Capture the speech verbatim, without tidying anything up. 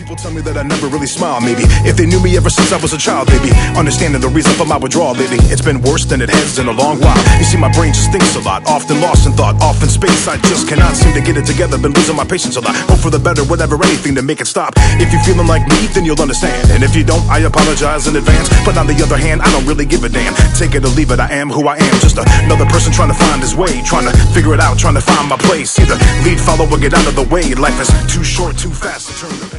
People tell me that I never really smile, maybe if they knew me ever since I was a child, baby. Understanding the reason for my withdrawal lately, it's been worse than it has in a long while. You see, my brain just thinks a lot, often lost in thought, off in space. I just cannot seem to get it together, been losing my patience a lot. Hope for the better, whatever, anything to make it stop. If you're feeling like me, then you'll understand, and if you don't, I apologize in advance. But on the other hand, I don't really give a damn. Take it or leave it, I am who I am, just another person trying to find his way, trying to figure it out, trying to find my place. Either lead, follow, or get out of the way. Life is too short, too fast to turn the